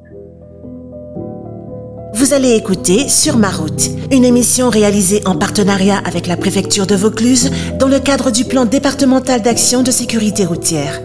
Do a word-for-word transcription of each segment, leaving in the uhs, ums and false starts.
Vous allez écouter Sur ma route, une émission réalisée en partenariat avec la préfecture de Vaucluse dans le cadre du plan départemental d'action de sécurité routière.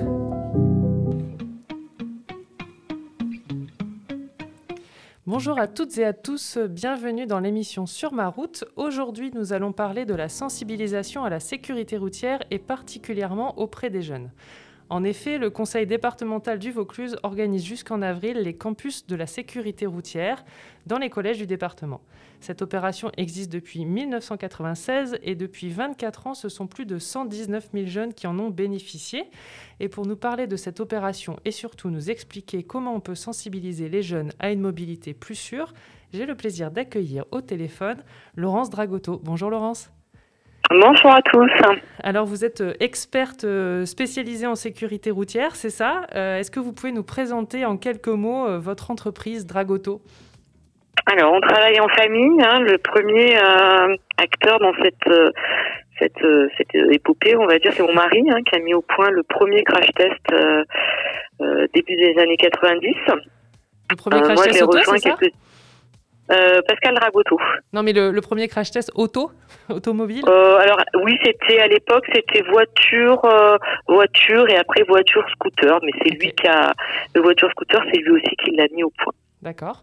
Bonjour à toutes et à tous, bienvenue dans l'émission Sur ma route. Aujourd'hui, nous allons parler de la sensibilisation à la sécurité routière et particulièrement auprès des jeunes. En effet, le Conseil départemental du Vaucluse organise jusqu'en avril les campus de la sécurité routière dans les collèges du département. Cette opération existe depuis dix-neuf cent quatre-vingt-seize et depuis vingt-quatre ans, ce sont plus de cent dix-neuf mille jeunes qui en ont bénéficié. Et pour nous parler de cette opération et surtout nous expliquer comment on peut sensibiliser les jeunes à une mobilité plus sûre, j'ai le plaisir d'accueillir au téléphone Laurence Dragotto. Bonjour Laurence. Bonjour à tous. Alors vous êtes experte spécialisée en sécurité routière, c'est ça ? euh, Est-ce que vous pouvez nous présenter en quelques mots euh, votre entreprise Dragotto ? Alors on travaille en famille. Hein, le premier euh, acteur dans cette, euh, cette, euh, cette épopée, on va dire, c'est mon mari hein, qui a mis au point le premier crash test euh, euh, début des années quatre-vingt-dix. Le premier crash euh, moi, test auto, c'est ça quelques... euh, Pascal Dragotto. Non mais le, le premier crash test auto Automobile euh, Alors oui, c'était à l'époque, c'était voiture, euh, voiture et après voiture scooter. Mais c'est okay. lui qui a le voiture scooter, c'est lui aussi qui l'a mis au point. D'accord.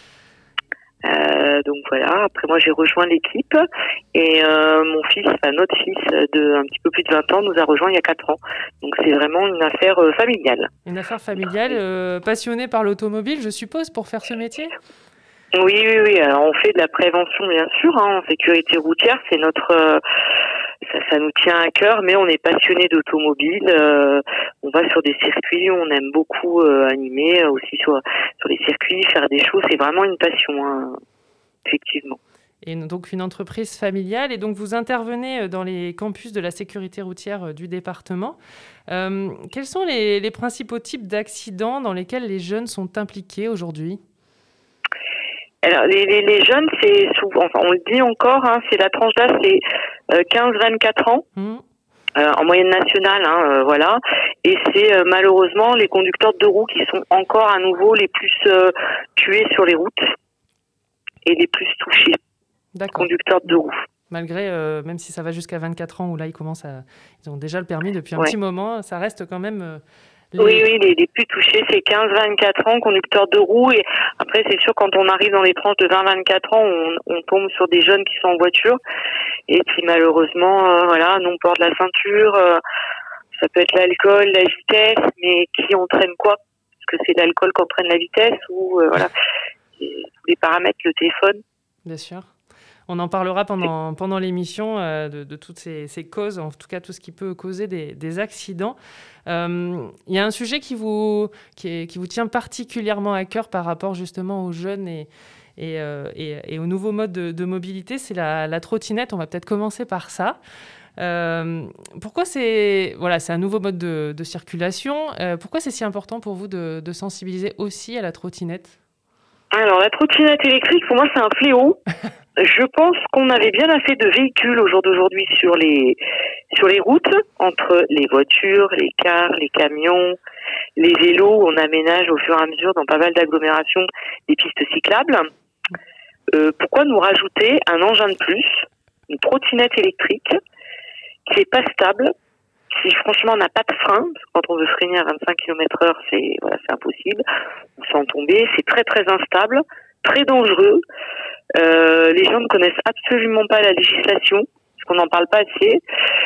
Euh, donc voilà. Après moi j'ai rejoint l'équipe et euh, mon fils, enfin notre fils de un petit peu plus de vingt ans, nous a rejoint il y a quatre ans. Donc c'est vraiment une affaire euh, familiale. Une affaire familiale, euh, passionné par l'automobile, je suppose, pour faire ce métier. Oui, oui, oui. Alors, on fait de la prévention, bien sûr, hein, en sécurité routière. C'est notre, euh, ça, ça nous tient à cœur, mais on est passionné d'automobile. Euh, on va sur des circuits, on aime beaucoup euh, animer aussi sur sur les circuits, faire des choses. C'est vraiment une passion, hein, effectivement. Et donc une entreprise familiale. Et donc vous intervenez dans les campus de la sécurité routière du département. Euh, quels sont les, les principaux types d'accidents dans lesquels les jeunes sont impliqués aujourd'hui ? Alors les, les, les jeunes, c'est souvent, enfin on le dit encore, hein, c'est la tranche d'âge, c'est euh, quinze vingt-quatre ans, mmh. euh, en moyenne nationale, hein, euh, voilà. Et c'est euh, malheureusement les conducteurs de deux roues qui sont encore à nouveau les plus euh, tués sur les routes et les plus touchés. D'accord. Conducteurs de deux roues. Malgré, euh, même si ça va jusqu'à vingt-quatre ans, où là ils commencent à, ils ont déjà le permis depuis un ouais. petit moment, ça reste quand même. Euh, Les... Oui, oui, les, les plus touchés, c'est quinze vingt-quatre ans, conducteurs de roues. Et après, c'est sûr, quand on arrive dans les tranches de vingt vingt-quatre ans, on, on tombe sur des jeunes qui sont en voiture et qui, malheureusement, euh, voilà, non port de la ceinture. Euh, ça peut être l'alcool, la vitesse, mais qui entraîne quoi ? Est-ce que c'est l'alcool qui entraîne la vitesse ou, euh, voilà, et, tous les paramètres, le téléphone ? Bien sûr. On en parlera pendant, pendant l'émission euh, de, de toutes ces, ces causes, en tout cas tout ce qui peut causer des, des accidents. Il euh, y a un sujet qui vous, qui, est, qui vous tient particulièrement à cœur par rapport justement aux jeunes et, et, euh, et, et aux nouveaux modes de, de mobilité, c'est la, la trottinette. On va peut-être commencer par ça. Euh, pourquoi c'est, voilà, c'est un nouveau mode de, de circulation. Euh, pourquoi c'est si important pour vous de, de sensibiliser aussi à la trottinette ? Alors la trottinette électrique, pour moi, c'est un fléau. Je pense qu'on avait bien assez de véhicules au jour d'aujourd'hui sur les sur les routes, entre les voitures, les cars, les camions, les vélos. On aménage au fur et à mesure dans pas mal d'agglomérations des pistes cyclables. Euh, pourquoi nous rajouter un engin de plus, une trottinette électrique qui est pas stable, qui franchement n'a pas de frein, parce que quand on veut freiner à vingt-cinq kilomètres heure, c'est voilà, c'est impossible. On sent tomber, c'est très très instable, très dangereux. Euh, les gens ne connaissent absolument pas la législation, parce qu'on n'en parle pas assez.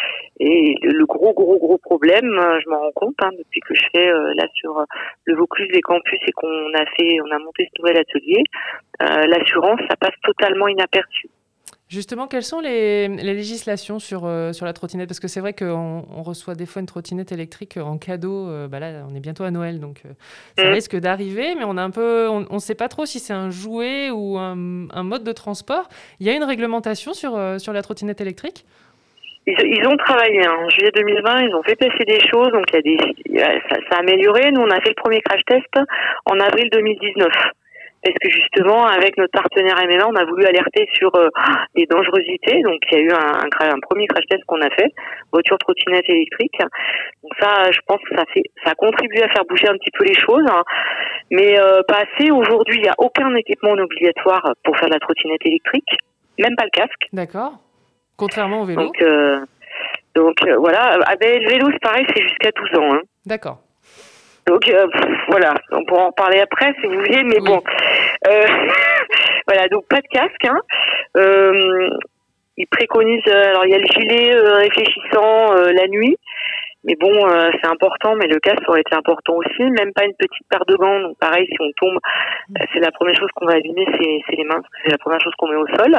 Et le, le gros gros gros problème, je m'en rends compte hein, depuis que je fais euh, là sur le Vaucluse des campus et qu'on a fait, on a monté ce nouvel atelier, euh, l'assurance, ça passe totalement inaperçu. Justement, quelles sont les, les législations sur, euh, sur la trottinette ? Parce que c'est vrai qu'on on reçoit des fois une trottinette électrique en cadeau. Euh, bah là, on est bientôt à Noël, donc euh, ça mmh. risque d'arriver. Mais on a un peu, on ne sait pas trop si c'est un jouet ou un, un mode de transport. Il y a une réglementation sur, euh, sur la trottinette électrique ? Ils, ils ont travaillé hein. En juillet deux mille vingt, ils ont fait passer des choses. Donc il y a des, ça, ça a amélioré. Nous, on a fait le premier crash test en avril deux mille dix-neuf. parce que justement, avec notre partenaire M M A, on a voulu alerter sur euh, les dangerosités. Donc, il y a eu un, un, un premier crash test qu'on a fait, voiture trottinette électrique. Donc ça, je pense que ça fait, ça a contribué à faire bouger un petit peu les choses, hein. Mais euh, pas assez. Aujourd'hui, il n'y a aucun équipement obligatoire pour faire de la trottinette électrique, même pas le casque. D'accord. Contrairement au vélo. Donc, euh, donc euh, voilà. Ah ben, le vélo, c'est pareil, c'est jusqu'à douze ans. Hein. D'accord. Donc euh, pff, voilà, on pourra en parler après si vous voulez, mais oui. bon. Euh, voilà, donc pas de casque. Hein. Euh, ils préconisent, alors il y a le gilet euh, réfléchissant euh, la nuit, mais bon, euh, c'est important, mais le casque aurait été important aussi. Même pas une petite paire de gants, donc pareil, si on tombe, euh, c'est la première chose qu'on va abîmer, c'est, c'est les mains, parce que c'est la première chose qu'on met au sol.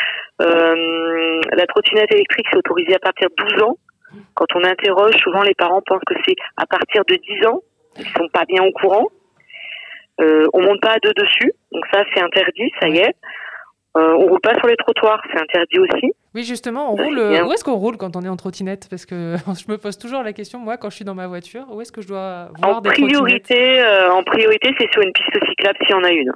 Euh, la trottinette électrique, c'est autorisé à partir de douze ans. Quand on interroge, souvent les parents pensent que c'est à partir de dix ans. Ils sont pas bien au courant. Euh, on monte pas à deux dessus, donc ça c'est interdit, ça y est. Euh, on roule pas sur les trottoirs, c'est interdit aussi. Oui, justement, on roule. Où est-ce qu'on roule quand on est en trottinette ? Parce que je me pose toujours la question, moi, quand je suis dans ma voiture, où est-ce que je dois voir en des priorité, euh, En priorité, c'est sur une piste cyclable s'il y en a une.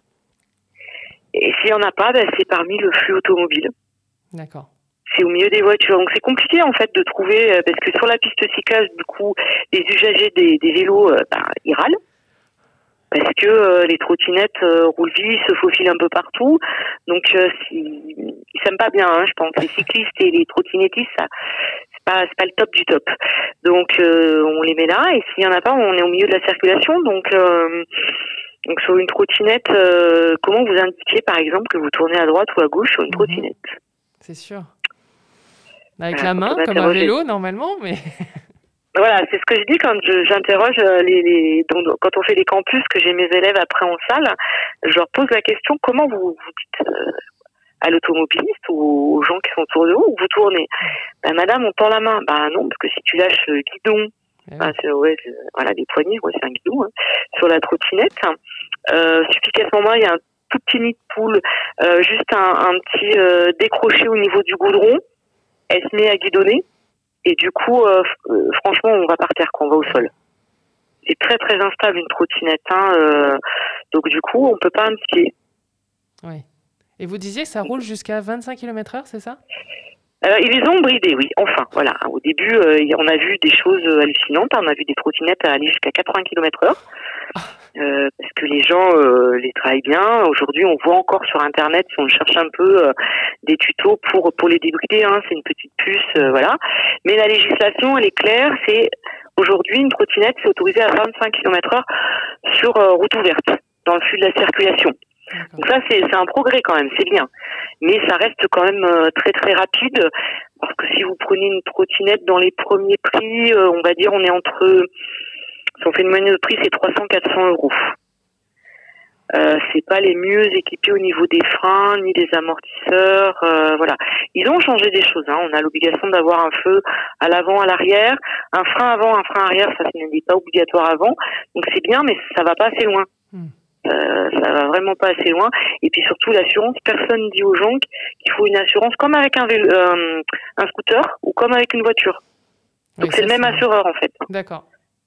Et s'il y en a pas, ben, c'est parmi le flux automobile. D'accord. C'est au milieu des voitures. Donc c'est compliqué en fait de trouver, euh, parce que sur la piste cyclable, du coup, les usagers des, des vélos, euh, ben, ils râlent. Parce que euh, les trottinettes euh, roulent vite, se faufilent un peu partout. Donc euh, si, ils s'aiment pas bien, hein, je pense. Les cyclistes et les trottinettistes, ça, c'est pas, c'est pas le top du top. Donc euh, on les met là, et s'il y en a pas, on est au milieu de la circulation. Donc euh, donc sur une trottinette, euh, comment vous indiquez par exemple que vous tournez à droite ou à gauche sur une Mmh. trottinette ? C'est sûr. Avec voilà, la main, comme un vélo normalement, mais. Voilà, c'est ce que je dis quand je, j'interroge les, les donc, quand on fait des campus, que j'ai mes élèves après en salle, je leur pose la question, comment vous, vous dites euh, à l'automobiliste ou aux gens qui sont autour de vous, où vous tournez ? Ben, madame, on tend la main. Ben non, parce que si tu lâches le guidon, Eh ben, c'est, ouais, c'est, voilà, les poignées, ouais, c'est un guidon, hein, sur la trottinette, euh, suffit qu'à ce moment-là, il y a un tout petit nid de poule, euh, juste un, un petit euh, décroché au niveau du goudron, elle se met à guidonner. Et du coup, euh, euh, franchement, on va par terre quand on va au sol. C'est très très instable une trottinette, hein, euh, donc du coup, on peut pas indiquer. Oui. Et vous disiez que ça roule jusqu'à vingt-cinq kilomètres heure, c'est ça ? Alors, ils les ont bridés, oui. Enfin, voilà. Au début, euh, on a vu des choses hallucinantes. On a vu des trottinettes aller jusqu'à quatre-vingts kilomètres heure. Euh, parce que les gens euh, les travaillent bien. Aujourd'hui, on voit encore sur Internet, si on cherche un peu, euh, des tutos pour pour les débrider. Hein. C'est une petite puce, euh, voilà. Mais la législation, elle est claire. C'est aujourd'hui une trottinette, c'est autorisé à vingt-cinq kilomètres heure sur euh, route ouverte, dans le flux de la circulation. D'accord. Donc ça, c'est, c'est un progrès quand même, c'est bien. Mais ça reste quand même euh, très très rapide, parce que si vous prenez une trottinette dans les premiers prix, euh, on va dire on est entre, si on fait une moyenne de prix, c'est trois cents à quatre cents euros. Euh, c'est pas les mieux équipés au niveau des freins, ni des amortisseurs, euh, voilà. Ils ont changé des choses, hein. On a l'obligation d'avoir un feu à l'avant, à l'arrière, un frein avant, un frein arrière, ça ce n'est pas obligatoire avant. Donc c'est bien, mais ça va pas assez loin. Hmm. Euh, ça va vraiment pas assez loin. Et puis surtout l'assurance, personne dit aux gens qu'il faut une assurance comme avec un vélo, euh, un scooter ou comme avec une voiture. Donc Oui, c'est ça, le même c'est... assureur en fait. D'accord.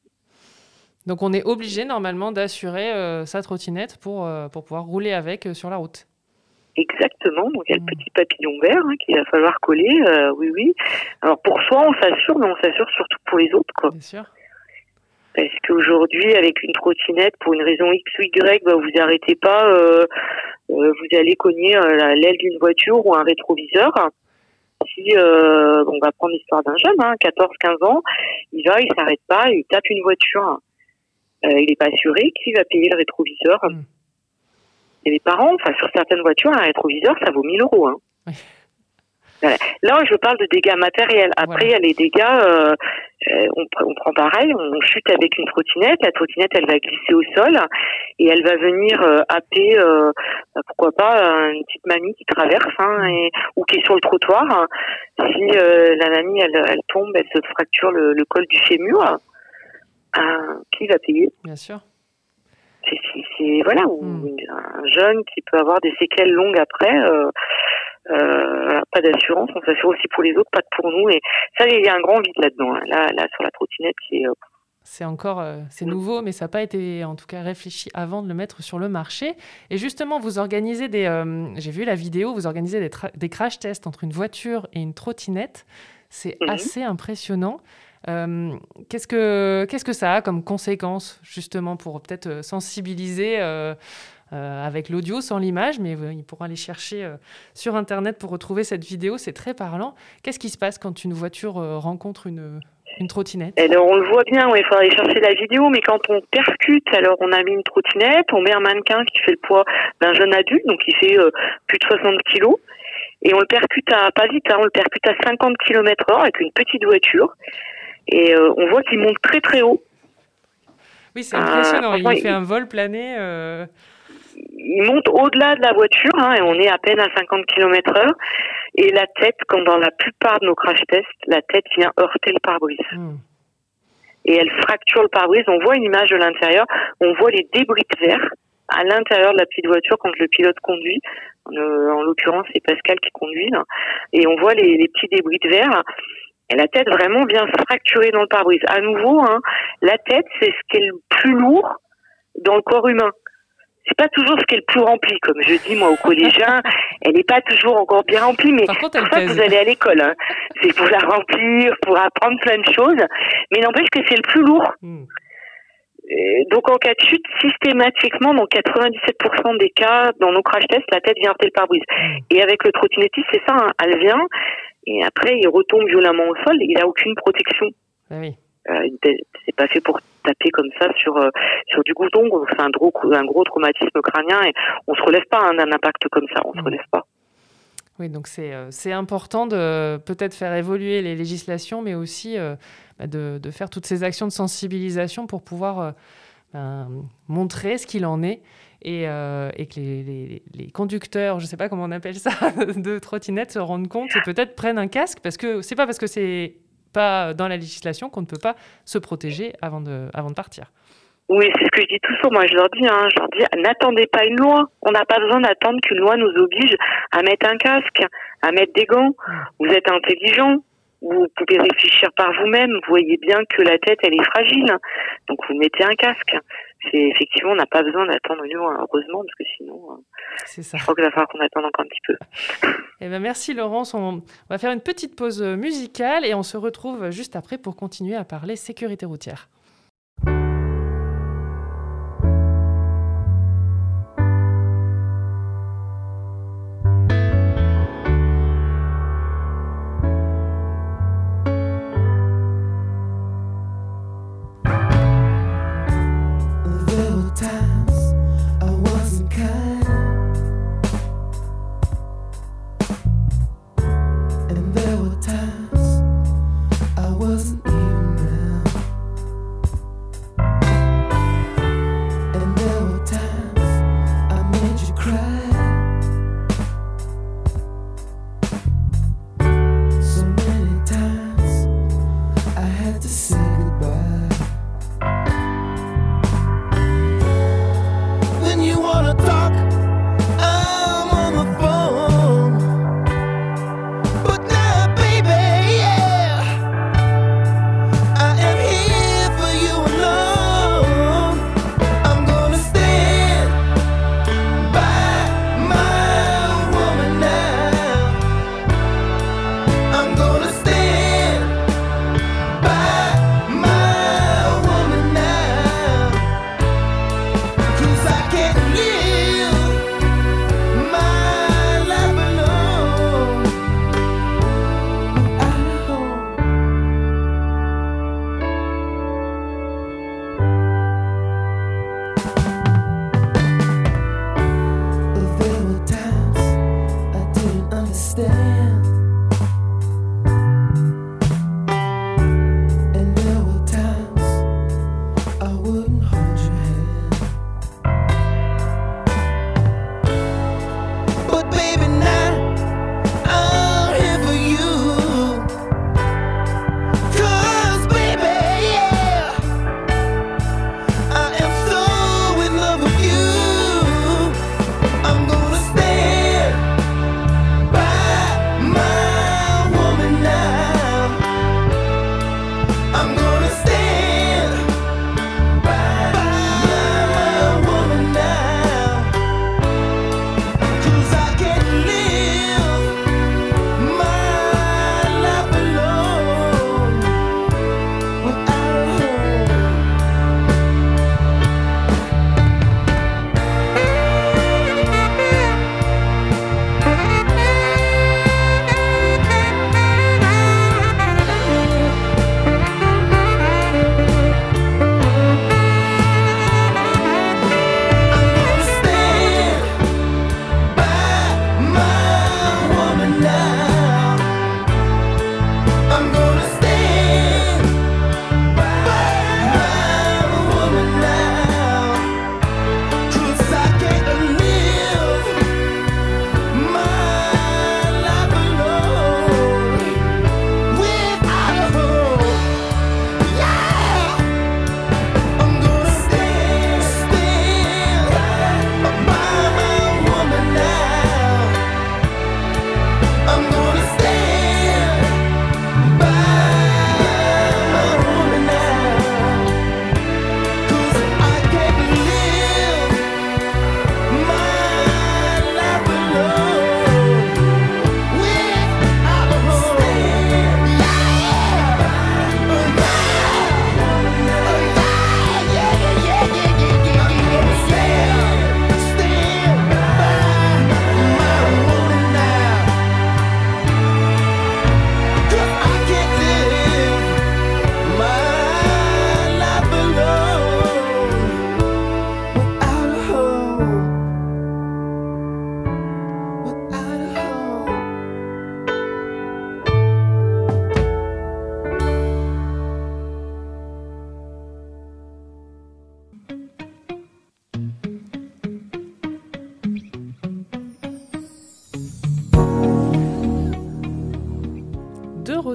Donc on est obligé normalement d'assurer euh, sa trottinette pour, euh, pour pouvoir rouler avec euh, sur la route. Exactement, donc il y a Mmh. le petit papillon vert hein, qu'il va falloir coller, euh, oui oui. Alors pour soi on s'assure, mais on s'assure surtout pour les autres quoi. Bien sûr. Parce qu'aujourd'hui, avec une trottinette, pour une raison X ou Y, bah, vous arrêtez pas, euh, euh, vous allez cogner euh, la, l'aile d'une voiture ou un rétroviseur. Si euh, on va prendre l'histoire d'un jeune, hein, quatorze quinze ans, il va, il s'arrête pas, il tape une voiture. Euh, il n'est pas assuré, qui va payer le rétroviseur ? Mm. Et les parents, enfin sur certaines voitures, un rétroviseur, ça vaut mille euros. Hein. Oui. Voilà. Là, je parle de dégâts matériels. Après, il voilà. y a les dégâts, euh, euh, on, on prend pareil, on chute avec une trottinette, la trottinette, elle va glisser au sol et elle va venir euh, happer, euh, pourquoi pas, une petite mamie qui traverse hein, et, ou qui est sur le trottoir. Hein. Si euh, la mamie, elle, elle tombe, elle se fracture le, le col du fémur, euh, qui va payer ? Bien sûr. C'est, c'est, c'est voilà, ou Mm. un jeune qui peut avoir des séquelles longues après. Euh, Euh, pas d'assurance, on s'assure aussi pour les autres, pas pour nous. Et ça, il y a un grand vide là-dedans. Hein. Là, là, sur la trottinette, c'est, euh, c'est encore euh, c'est nouveau, mais ça n'a pas été en tout cas réfléchi avant de le mettre sur le marché. Et justement, vous organisez des... Euh, j'ai vu la vidéo, vous organisez des, tra- des crash tests entre une voiture et une trottinette. C'est mmh. assez impressionnant. Euh, qu'est-ce que, qu'est-ce que ça a comme conséquence, justement, pour peut-être sensibiliser euh, euh, avec l'audio, sans l'image, mais euh, il pourra aller chercher euh, sur Internet pour retrouver cette vidéo, c'est très parlant. Qu'est-ce qui se passe quand une voiture euh, rencontre une, une trottinette ? Alors, on le voit bien, il faudra aller chercher la vidéo, mais quand on percute, alors on a mis une trottinette, on met un mannequin qui fait le poids d'un jeune adulte, donc il fait euh, plus de soixante kilos, et on le percute à, pas vite, hein, on le percute à cinquante kilomètres heure avec une petite voiture. Et euh, on voit qu'il monte très très haut. Oui, c'est impressionnant. Euh, il, il fait un vol plané. Euh... Il monte au-delà de la voiture, hein, et on est à peine à cinquante kilomètres heure. Et la tête, comme dans la plupart de nos crash tests, la tête vient heurter le pare-brise. Mmh. Et elle fracture le pare-brise. On voit une image de l'intérieur. On voit les débris de verre à l'intérieur de la petite voiture quand le pilote conduit. En, euh, en l'occurrence, c'est Pascal qui conduit. Là. Et on voit les, les petits débris de verre. Et la tête vraiment vient se fracturer dans le pare-brise. À nouveau, hein, la tête, c'est ce qui est le plus lourd dans le corps humain. C'est pas toujours ce qui est le plus rempli, comme je dis moi aux collégiens. Elle n'est pas toujours encore bien remplie, mais contre, pour ça que vous allez à l'école. Hein. C'est pour la remplir, pour apprendre plein de choses. Mais n'empêche que c'est le plus lourd. Mm. Et donc en cas de chute, systématiquement, dans quatre-vingt-dix-sept pour cent des cas, dans nos crash tests, la tête vient heurter le pare-brise. Mm. Et avec le trottinettiste, c'est ça, hein, elle vient. Et après, il retombe violemment au sol. Il n'a aucune protection. Ah oui. Euh, c'est pas fait pour taper comme ça sur euh, sur du gouton. C'est un gros un gros traumatisme crânien et on se relève pas hein, d'un impact comme ça. On mmh. se relève pas. Oui, donc c'est euh, c'est important de peut-être faire évoluer les législations, mais aussi euh, bah de de faire toutes ces actions de sensibilisation pour pouvoir euh, ben, montrer ce qu'il en est. Et, euh, et que les, les, les conducteurs, je ne sais pas comment on appelle ça, de trottinettes se rendent compte et peut-être prennent un casque, parce que ce n'est pas parce que ce n'est pas dans la législation qu'on ne peut pas se protéger avant de, avant de partir. Oui, c'est ce que je dis toujours. Moi, je leur dis, hein, je leur dis, n'attendez pas une loi. On n'a pas besoin d'attendre qu'une loi nous oblige à mettre un casque, à mettre des gants. Vous êtes intelligent. Vous pouvez réfléchir par vous-même. Vous voyez bien que la tête, elle est fragile. Donc, vous mettez un casque. C'est effectivement, on n'a pas besoin d'attendre une loi, heureusement, parce que sinon, c'est ça. Je crois qu'il va falloir qu'on attende encore un petit peu. Eh ben, merci Laurence. On, on va faire une petite pause musicale et on se retrouve juste après pour continuer à parler sécurité routière. There were times I wasn't even around.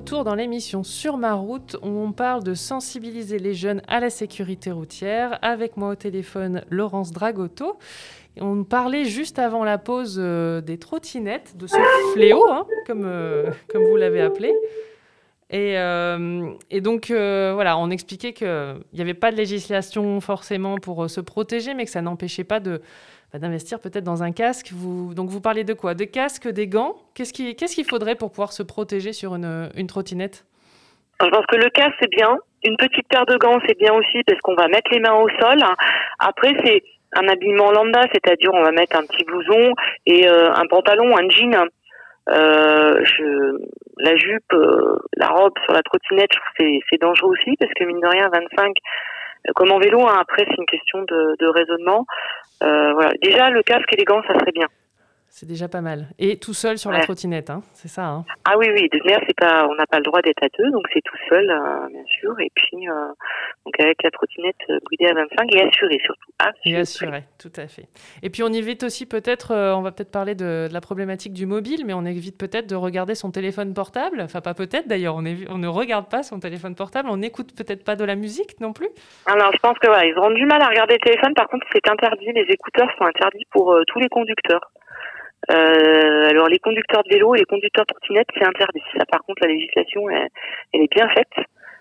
retour dans l'émission Sur ma route où on parle de sensibiliser les jeunes à la sécurité routière. Avec moi au téléphone, Laurence Dragotto. On parlait juste avant la pause euh, des trottinettes, de ce fléau, hein, comme, euh, comme vous l'avez appelé. Et, euh, et donc, euh, voilà, on expliquait qu'il n'y avait pas de législation forcément pour euh, se protéger, mais que ça n'empêchait pas de, bah, d'investir peut-être dans un casque. Vous, donc, vous parlez de quoi ? Des casques, des gants ? Qu'est-ce, qui, qu'est-ce qu'il faudrait pour pouvoir se protéger sur une, une trottinette ? Je pense que le casque, c'est bien. Une petite paire de gants, c'est bien aussi parce qu'on va mettre les mains au sol. Après, c'est un habillement lambda, c'est-à-dire on va mettre un petit blouson et euh, un pantalon, un jean. Euh, je, la jupe, euh, la robe sur la trottinette, je trouve que c'est, c'est dangereux aussi parce que mine de rien, vingt-cinq, euh, comme en vélo, hein, après c'est une question de, de raisonnement. Euh, voilà. Déjà, le casque et les gants, ça serait bien. C'est déjà pas mal. Et tout seul sur ouais. la trottinette, hein, c'est ça. Hein. Ah oui, oui. De manière, c'est pas, on n'a pas le droit d'être à deux, donc c'est tout seul, euh, bien sûr. Et puis, euh, donc avec la trottinette euh, guidée à vingt-cinq et assurée surtout. Assurée. Et assurée, tout à fait. Et puis on évite aussi peut-être, euh, on va peut-être parler de, de la problématique du mobile, mais on évite peut-être de regarder son téléphone portable. Enfin, pas peut-être d'ailleurs. On, évi- on ne regarde pas son téléphone portable. On n'écoute peut-être pas de la musique non plus. Alors, je pense que voilà, ils ont du mal à regarder le téléphone. Par contre, c'est interdit. Les écouteurs sont interdits pour euh, tous les conducteurs. Euh, alors les conducteurs de vélo et les conducteurs de trottinette, c'est interdit. Ça, par contre, la législation, elle, elle est bien faite.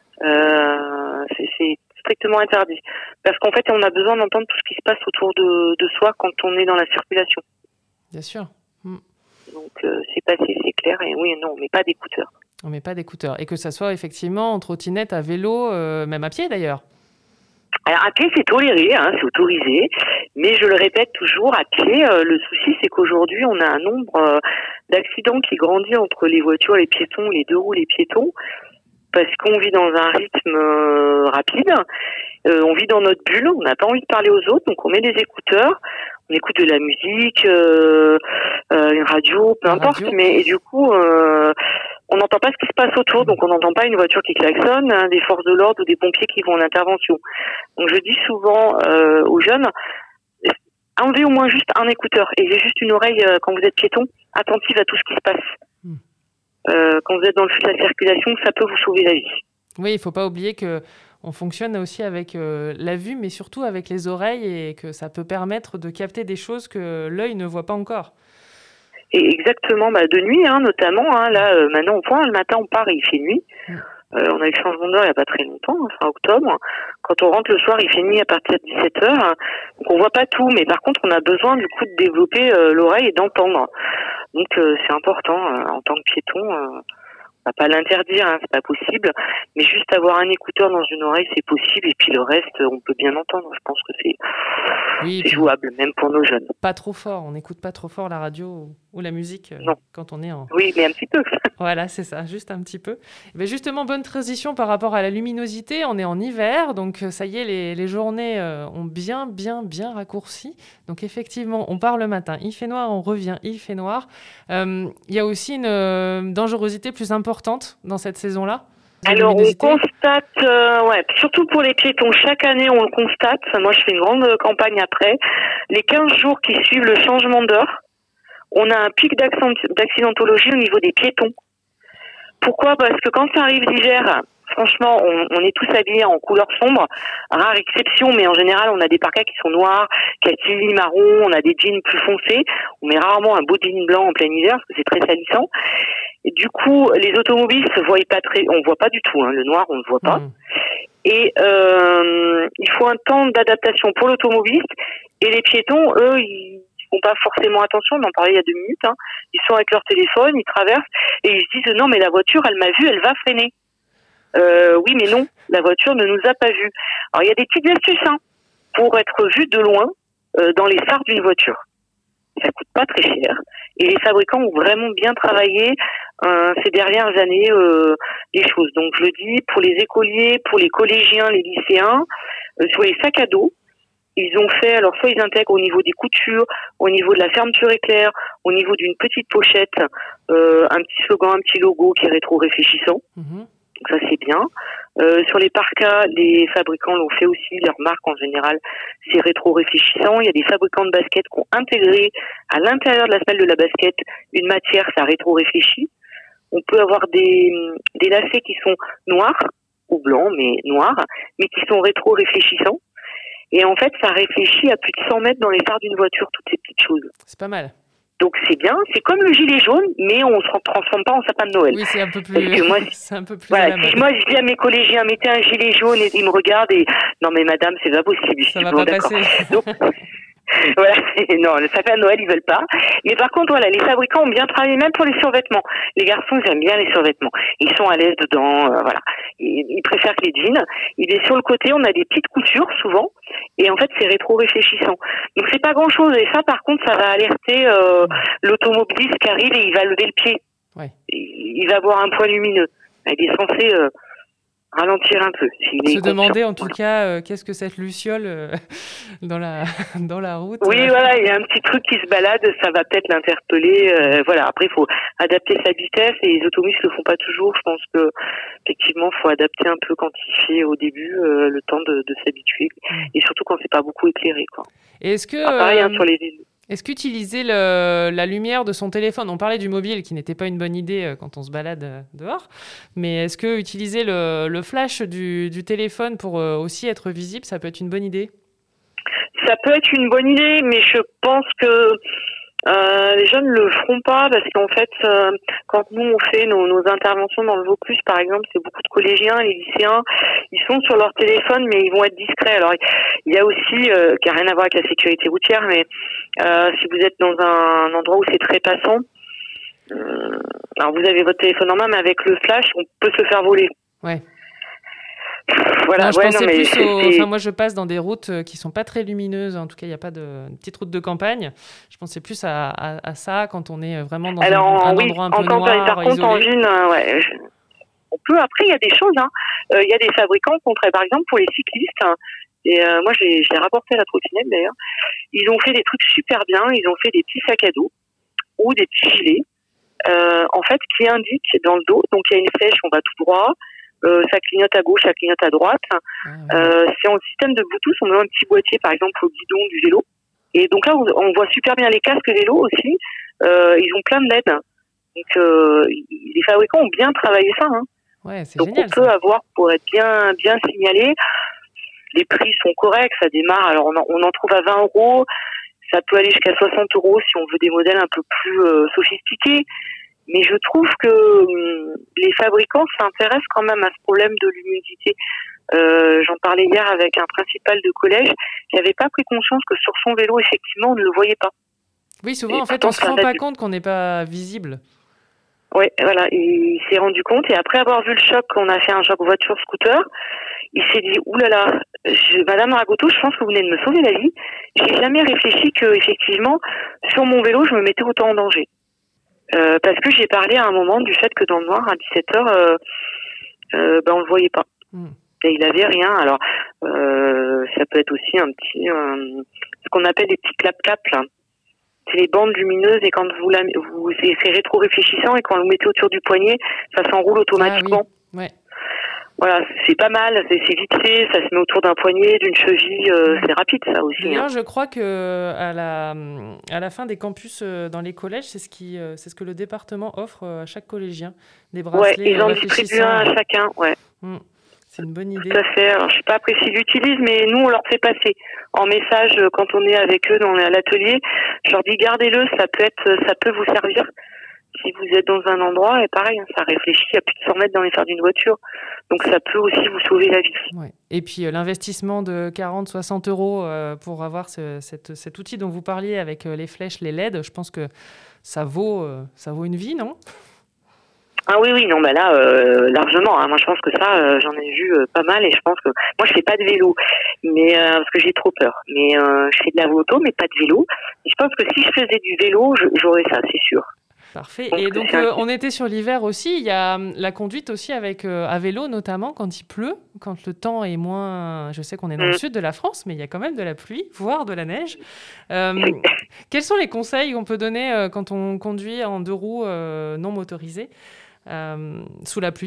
Euh, c'est, c'est strictement interdit. Parce qu'en fait, on a besoin d'entendre tout ce qui se passe autour de, de soi quand on est dans la circulation. Bien sûr. Mm. Donc, euh, c'est passé, c'est clair. Et oui, non, on met pas d'écouteurs. On met pas d'écouteurs. Et que ça soit effectivement en trottinette, à vélo, euh, même à pied d'ailleurs. Alors à pied c'est toléré, hein, c'est autorisé, mais je le répète toujours, à pied, euh, le souci c'est qu'aujourd'hui on a un nombre euh, d'accidents qui grandit entre les voitures, les piétons, les deux roues, les piétons, parce qu'on vit dans un rythme euh, rapide, euh, on vit dans notre bulle, on n'a pas envie de parler aux autres, donc on met des écouteurs, on écoute de la musique, euh, euh, une radio, peu importe, radio. mais et du coup... Euh, on n'entend pas ce qui se passe autour, donc on n'entend pas une voiture qui klaxonne, hein, des forces de l'ordre ou des pompiers qui vont en intervention. Donc je dis souvent euh, aux jeunes, enlevez au moins juste un écouteur et j'ai juste une oreille euh, quand vous êtes piéton, attentive à tout ce qui se passe. Mmh. Euh, quand vous êtes dans le flux de la circulation, ça peut vous sauver la vie. Oui, il ne faut pas oublier que on fonctionne aussi avec euh, la vue, mais surtout avec les oreilles et que ça peut permettre de capter des choses que l'œil ne voit pas encore. Et exactement, bah, de nuit, hein, notamment. Hein, là, euh, maintenant, on point, le matin, on part et il fait nuit. Euh, on a eu le changement d'heure il n'y a pas très longtemps, fin octobre. Quand on rentre le soir, il fait nuit à partir de dix-sept heures. Donc, on voit pas tout, mais par contre, on a besoin du coup de développer euh, l'oreille et d'entendre. Donc, euh, c'est important euh, en tant que piéton. Euh, on va pas l'interdire, hein, c'est pas possible, mais juste avoir un écouteur dans une oreille, c'est possible, et puis le reste, on peut bien entendre. Je pense que c'est, oui, c'est jouable, même pour nos jeunes. Pas trop fort, on n'écoute pas trop fort la radio ou, ou la musique euh, non. quand on est en... Oui, mais un petit peu. Voilà, c'est ça, juste un petit peu. Mais justement, bonne transition par rapport à la luminosité, on est en hiver, donc ça y est, les, les journées euh, ont bien, bien, bien raccourci. Donc effectivement, on part le matin, il fait noir, on revient, il fait noir. Il euh, y a aussi une euh, dangerosité plus importante dans cette saison-là? Alors on constate, euh, ouais, surtout pour les piétons, chaque année on le constate. Moi je fais une grande campagne après. Les quinze jours qui suivent le changement d'heure, on a un pic d'accidentologie au niveau des piétons. Pourquoi ? Parce que quand ça arrive l'hiver, franchement, on, on est tous habillés en couleur sombre, rare exception, mais en général on a des parkas qui sont noirs, kaki, marron, on a des jeans plus foncés, on met rarement un beau jean blanc en plein hiver parce que c'est très salissant. Et du coup, les automobilistes voient pas très, on voit pas du tout, hein, le noir, on ne voit pas. Mmh. Et euh, il faut un temps d'adaptation pour l'automobiliste. Et les piétons, eux, ils font pas forcément attention. On en parlait il y a deux minutes. Hein. Ils sont avec leur téléphone, ils traversent et ils se disent non, mais la voiture, elle m'a vu, elle va freiner. Euh, oui, mais non, la voiture ne nous a pas vus. Alors il y a des petites astuces hein, pour être vu de loin euh, dans les phares d'une voiture. Ça coûte pas très cher. Et les fabricants ont vraiment bien travaillé euh, ces dernières années euh, les choses. Donc je dis pour les écoliers, pour les collégiens, les lycéens, euh, sur les sacs à dos, ils ont fait, alors soit ils intègrent au niveau des coutures, au niveau de la fermeture éclair, au niveau d'une petite pochette, euh, un petit slogan, un petit logo qui est rétro-réfléchissant. Mmh. Donc ça c'est bien. Euh, sur les parkas, les fabricants l'ont fait aussi, leur marque en général, c'est rétro-réfléchissant. Il y a des fabricants de baskets qui ont intégré à l'intérieur de la semelle de la basket une matière, ça rétro-réfléchit. on peut avoir des, des lacets qui sont noirs ou blancs, mais noirs, mais qui sont rétro-réfléchissants. Et en fait, ça réfléchit à plus de cent mètres dans les phares d'une voiture, toutes ces petites choses. C'est pas mal. Donc c'est bien, c'est comme le gilet jaune, mais on ne se transforme pas en sapin de Noël. Oui, c'est un peu plus. Parce que moi, c'est un peu plus. Voilà, si moi je dis à mes collégiens, mettez un gilet jaune, et ils me regardent et non mais madame, c'est pas possible. Ça va bon, pas d'accord. passer. Donc, voilà, non, le sapin de Noël ils veulent pas. Mais par contre, voilà, les fabricants ont bien travaillé, même pour les survêtements. Les garçons ils aiment bien les survêtements, ils sont à l'aise dedans, euh, voilà. Ils, ils préfèrent que les jeans. Il est sur le côté, on a des petites coutures souvent, et en fait c'est rétro-réfléchissant. Donc c'est pas grand-chose. Et ça, par contre, ça va alerter euh, l'automobiliste qui arrive et il va lever le pied. Ouais. Il, il va avoir un point lumineux. Il est censé euh, ralentir un peu. Se est demander en tout cas euh, qu'est-ce que cette luciole euh, dans la dans la route. Oui, euh... voilà, il y a un petit truc qui se balade, ça va peut-être l'interpeller. Euh, voilà, après il faut adapter sa vitesse et les automobilistes le font pas toujours. Je pense que effectivement, faut adapter un peu quand il fait au début euh, le temps de, de s'habituer mmh. et surtout quand c'est pas beaucoup éclairé, quoi. Et est-ce que ah, pareil, euh... hein, sur les Est-ce qu'utiliser le, la lumière de son téléphone, on parlait du mobile qui n'était pas une bonne idée quand on se balade dehors, mais est-ce que utiliser le, le flash du, du téléphone pour aussi être visible, ça peut être une bonne idée ? Ça peut être une bonne idée, mais je pense que euh, les jeunes ne le feront pas parce qu'en fait, euh, quand nous on fait nos, nos interventions dans le Vaucluse, par exemple, c'est beaucoup de collégiens, les lycéens, ils sont sur leur téléphone, mais ils vont être discrets. Alors, il y a aussi, euh, qui n'a rien à voir avec la sécurité routière, mais euh, si vous êtes dans un endroit où c'est très passant, euh, alors vous avez votre téléphone en main, mais avec le flash, on peut se le faire voler. Ouais. Voilà, non, je ouais, pensais non, mais plus au... c'est... Enfin, moi, je passe dans des routes qui sont pas très lumineuses. En tout cas, il n'y a pas de une petite route de campagne. Je pensais plus à, à, à ça quand on est vraiment dans Alors, un, un oui, endroit un en peu temps, noir, par contre, isolé. en ville, euh, ouais, je... on peut. Après, il y a des choses. Hein. Euh, il y a des fabricants qui ont travaillé, par exemple, pour les cyclistes. Hein, et euh, moi, j'ai, j'ai rapporté à la trottinette d'ailleurs. Ils ont fait des trucs super bien. Ils ont fait des petits sacs à dos ou des petits gilets, euh, en fait, qui indiquent dans le dos. Donc, il y a une flèche, on va tout droit. Euh, ça clignote à gauche, ça clignote à droite. Ah, ouais. euh, c'est en système de Bluetooth, on met un petit boîtier par exemple au guidon du vélo. Et donc là, on, on voit super bien les casques vélo aussi. Euh, ils ont plein de L E D. Donc euh, les fabricants ont bien travaillé ça. Hein. Ouais, c'est donc génial, on peut ça. avoir, pour être bien bien signalé, les prix sont corrects. Ça démarre, alors on en, on en trouve à vingt euros. Ça peut aller jusqu'à soixante euros si on veut des modèles un peu plus euh, sophistiqués. Mais je trouve que hum, les fabricants s'intéressent quand même à ce problème de l'humidité. Euh, j'en parlais hier avec un principal de collège qui n'avait pas pris conscience que sur son vélo, effectivement, on ne le voyait pas. Oui, souvent, et en fait, on ne se rend pas compte qu'on n'est pas visible. Oui, voilà, il s'est rendu compte. Et après avoir vu le choc, qu'on a fait un choc voiture-scooter, il s'est dit, oulala, je, Madame Ragoto, je pense que vous venez de me sauver la vie. J'ai jamais réfléchi que, effectivement, sur mon vélo, je me mettais autant en danger. Euh, parce que j'ai parlé à un moment du fait que dans le noir, à dix-sept heures, euh, euh, ben on le voyait pas. Mm. Et il avait rien. Alors, euh, ça peut être aussi un petit, euh, ce qu'on appelle des petits clap-clap, là. C'est les bandes lumineuses et quand vous la, vous, c'est, c'est rétro-réfléchissant et quand vous le mettez autour du poignet, ça s'enroule automatiquement. Ah, oui. Ouais. Voilà, c'est pas mal, c'est, c'est vite fait, ça se met autour d'un poignet, d'une cheville, euh, c'est rapide ça aussi. D'ailleurs, hein. je crois que à la à la fin des campus euh, dans les collèges, c'est ce qui euh, c'est ce que le département offre à chaque collégien, des bracelets. Ouais, ils en distribuent un à chacun, ouais. Mmh. C'est une bonne idée. Tout à fait. Alors, je sais pas après s'ils l'utilisent, mais nous, on leur fait passer en message quand on est avec eux dans l'atelier. Je leur dis, gardez-le, ça peut être, ça peut vous servir si vous êtes dans un endroit. Et pareil, ça réfléchit à plus de cent mètres dans les phares d'une voiture. Donc, ça peut aussi vous sauver la vie. Ouais. Et puis, euh, l'investissement de quarante, soixante euros euh, pour avoir ce, cette, cet outil dont vous parliez avec euh, les flèches, les L E D, je pense que ça vaut, euh, ça vaut une vie, non ? Ah oui, oui, non, bah là, euh, largement. Hein. Moi, je pense que ça, euh, j'en ai vu euh, pas mal et je pense que... Moi, je fais pas de vélo, mais euh, parce que j'ai trop peur. Mais euh, je fais de la moto, mais pas de vélo. Et je pense que si je faisais du vélo, je, j'aurais ça, c'est sûr. Parfait. Et donc, euh, on était sur l'hiver aussi. Il y a la conduite aussi avec euh, à vélo, notamment quand il pleut, quand le temps est moins... Je sais qu'on est dans mmh. le sud de la France, mais il y a quand même de la pluie, voire de la neige. Euh, quels sont les conseils qu'on peut donner euh, quand on conduit en deux roues euh, non motorisées euh, sous la pluie ?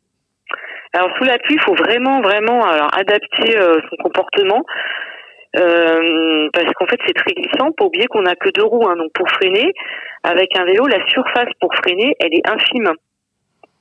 Alors, sous la pluie, il faut vraiment, vraiment alors, adapter euh, son comportement. Euh, parce qu'en fait c'est très glissant. Faut oublier qu'on a que deux roues, hein, donc pour freiner avec un vélo, la surface pour freiner elle est infime.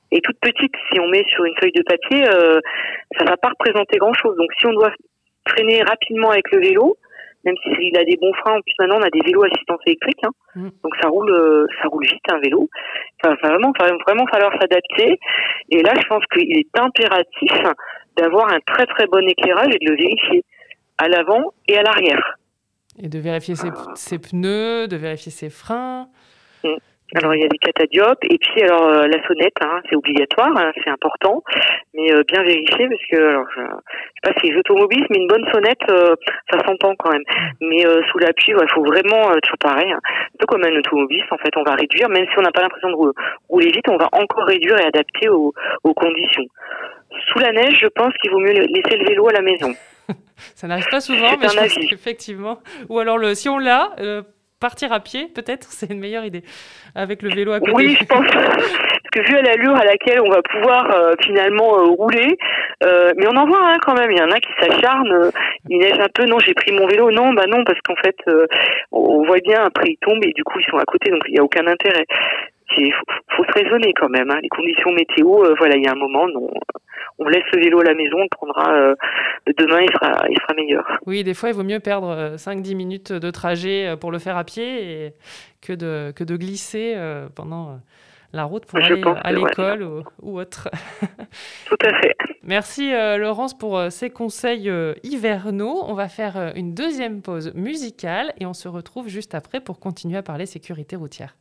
est toute petite. Si on met sur une feuille de papier, euh, ça va pas représenter grand-chose. Donc si on doit freiner rapidement avec le vélo, même s'il a des bons freins, en plus maintenant on a des vélos à assistance électrique, hein, mmh. donc ça roule, euh, ça roule vite un vélo. Enfin, ça va vraiment, ça va vraiment falloir s'adapter. Et là, je pense qu'il est impératif d'avoir un très très bon éclairage et de le vérifier à l'avant et à l'arrière. Et de vérifier ses, ses pneus, de vérifier ses freins. Mmh. Alors il y a des catadiopes et puis alors euh, la sonnette, hein, c'est obligatoire, hein, c'est important, mais euh, bien vérifier parce que alors je, je sais pas si les automobilistes, mais une bonne sonnette, euh, ça s'entend quand même. Mais euh, sous l'appui, il ouais, faut vraiment euh, toujours pareil, hein, un peu comme un automobiliste en fait, on va réduire, même si on n'a pas l'impression de rouler vite, on va encore réduire et adapter aux, aux conditions. Sous la neige, je pense qu'il vaut mieux laisser le vélo à la maison. Ça n'arrive pas souvent, c'est mais je pense qu'effectivement, ou alors le si on l'a. Euh... Partir à pied, peut-être, c'est une meilleure idée, avec le vélo à côté. Oui, je pense, parce que vu à l'allure à laquelle on va pouvoir euh, finalement euh, rouler, euh, mais on en voit hein, quand même, il y en a qui s'acharnent, euh, il neige un peu, non, j'ai pris mon vélo, non, bah non, parce qu'en fait, euh, on voit bien, après ils tombent et du coup ils sont à côté, donc il n'y a aucun intérêt. Il faut, faut se raisonner quand même, hein. Les conditions météo, euh, voilà, il y a un moment, non, on laisse le vélo à la maison, on le prendra euh, demain, il sera, il sera meilleur. Oui, des fois, il vaut mieux perdre cinq à dix minutes de trajet pour le faire à pied et que, de, que de glisser euh, pendant la route pour Je aller à l'école ouais. ou, ou autre. Tout à fait. Merci euh, Laurence pour euh, ces conseils euh, hivernaux. On va faire euh, une deuxième pause musicale et on se retrouve juste après pour continuer à parler sécurité routière.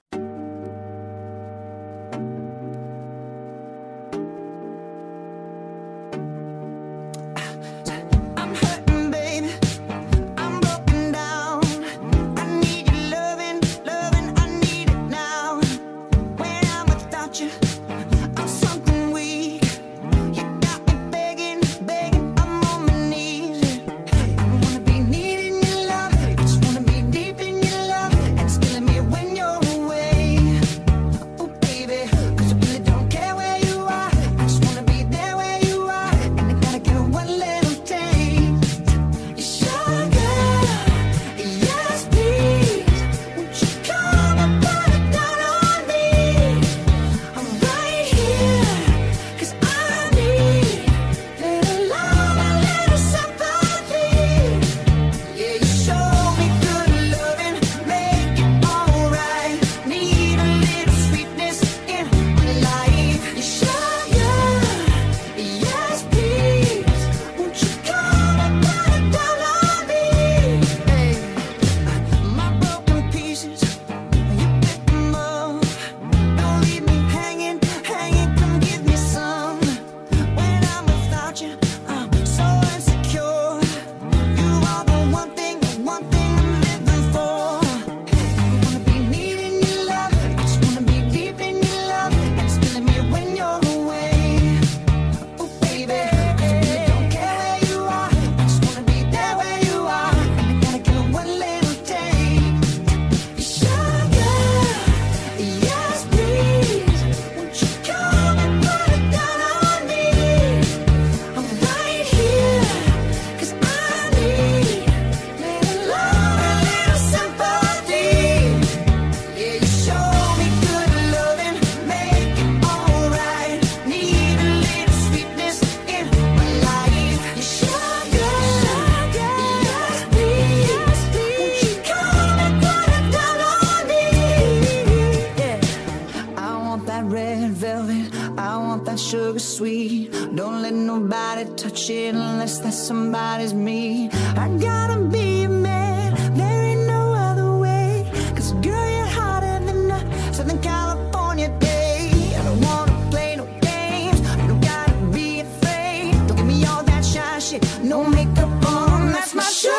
Somebody's me. I gotta be a man. There ain't no other way. Cause girl, you're hotter than a Southern California day. I don't wanna play no games. You don't gotta be afraid. Don't give me all that shy shit. No makeup on, that's my sugar.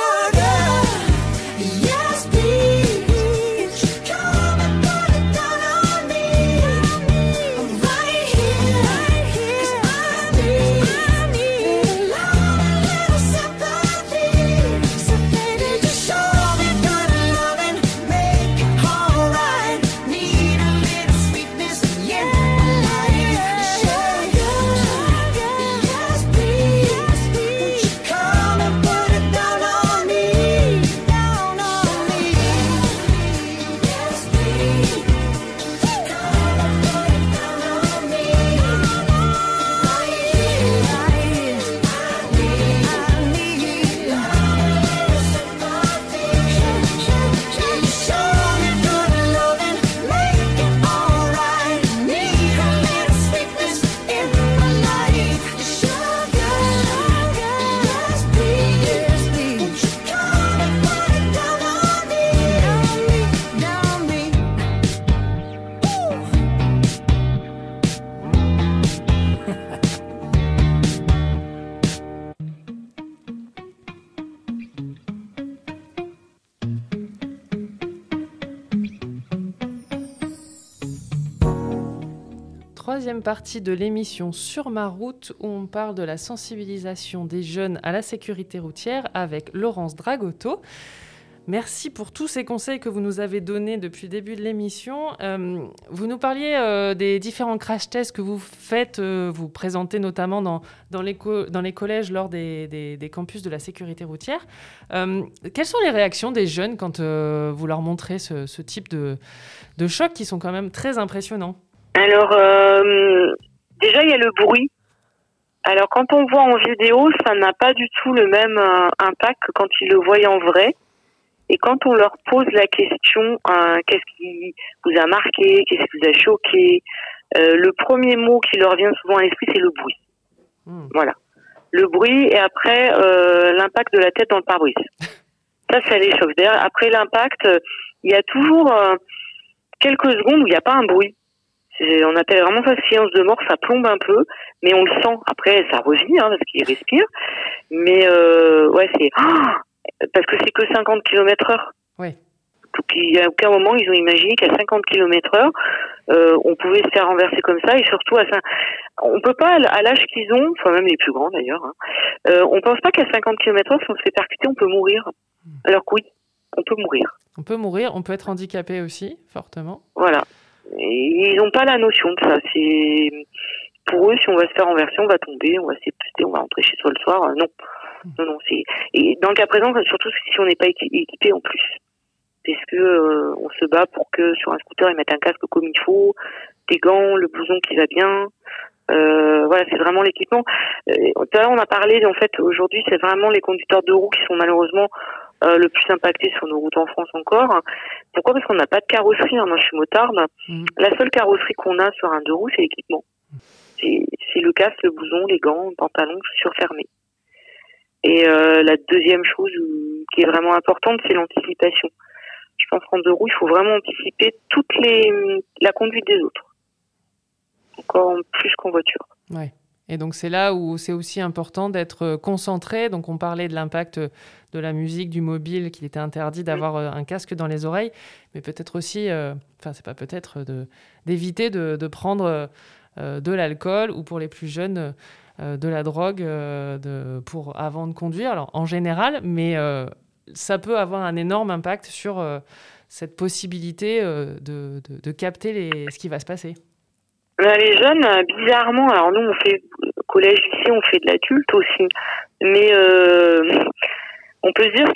Yes, please. Come and put it down on me. I'm right here. Cause I need, I need love. So baby, troisième partie de l'émission Sur ma route où on parle de la sensibilisation des jeunes à la sécurité routière avec Laurence Dragotto. Merci pour tous ces conseils que vous nous avez donnés depuis le début de l'émission. Euh, vous nous parliez euh, des différents crash tests que vous faites, euh, vous présentez notamment dans, dans, les, co- dans les collèges lors des, des, des campus de la sécurité routière. Euh, quelles sont les réactions des jeunes quand euh, vous leur montrez ce, ce type de, de chocs qui sont quand même très impressionnants ? Alors, euh, déjà, il y a le bruit. Alors, quand on voit en vidéo, ça n'a pas du tout le même euh, impact que quand ils le voient en vrai. Et quand on leur pose la question, euh, qu'est-ce qui vous a marqué, qu'est-ce qui vous a choqué, euh, le premier mot qui leur vient souvent à l'esprit, c'est le bruit. Mmh. Voilà. Le bruit et après, euh, l'impact de la tête dans le pare-brise. Ça, ça les choque. D'ailleurs, après l'impact, il y a toujours euh, quelques secondes où il n'y a pas un bruit. C'est, on appelle vraiment ça silence de mort, ça plombe un peu, mais on le sent. Après, ça revit, hein, parce qu'il respire. Mais euh, ouais, c'est... Oh, parce que c'est que cinquante kilomètres heure. Oui. Donc, il n'y a aucun moment, ils ont imaginé qu'à cinquante kilomètres heure, euh, on pouvait se faire renverser comme ça, et surtout, à ça, on peut pas, à l'âge qu'ils ont, enfin même les plus grands d'ailleurs, hein, euh, on pense pas qu'à cinquante kilomètres heure, si on se fait percuter, on peut mourir. Alors que oui, on peut mourir. On peut mourir, on peut être handicapé aussi, fortement. Voilà. Et ils n'ont pas la notion de ça. C'est, pour eux, si on va se faire renverser, on va tomber, on va s'épuiser, on va rentrer chez soi le soir. Euh, non. Non, non, c'est, et dans le cas présent, surtout si on n'est pas équipé en plus. Parce que, euh, on se bat pour que sur un scooter, ils mettent un casque comme il faut, des gants, le blouson qui va bien. Euh, voilà, c'est vraiment l'équipement. Euh, tout à l'heure, on a parlé, en fait, aujourd'hui, c'est vraiment les conducteurs de roues qui sont malheureusement euh, le plus impactés sur nos routes en France encore. Pourquoi ? Parce qu'on n'a pas de carrosserie. Hein. Moi, je suis motarde. Mmh. La seule carrosserie qu'on a sur un deux roues, c'est l'équipement. C'est, c'est le casque, le blouson, les gants, le pantalon, chaussures fermées. Et euh, la deuxième chose qui est vraiment importante, c'est l'anticipation. Je pense qu'en deux roues, il faut vraiment anticiper toutes les la conduite des autres, encore plus qu'en voiture. Ouais. Et donc c'est là où c'est aussi important d'être concentré. Donc on parlait de l'impact de la musique, du mobile, qu'il était interdit d'avoir mmh. un casque dans les oreilles, mais peut-être aussi, euh, enfin c'est pas peut-être, de, d'éviter de, de prendre euh, de l'alcool ou pour les plus jeunes euh, de la drogue euh, de, pour, avant de conduire, alors, en général, mais euh, ça peut avoir un énorme impact sur euh, cette possibilité euh, de, de, de capter les, ce qui va se passer. Les jeunes, bizarrement, alors nous on fait collège, lycée, on fait de l'adulte aussi, mais euh, on peut se dire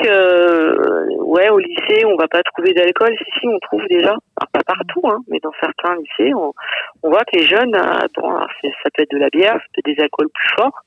que ouais, au lycée on va pas trouver d'alcool, si si on trouve déjà, alors, pas partout, hein, mais dans certains lycées, on, on voit que les jeunes, bon, alors, c'est, ça peut être de la bière, ça peut être des alcools plus forts,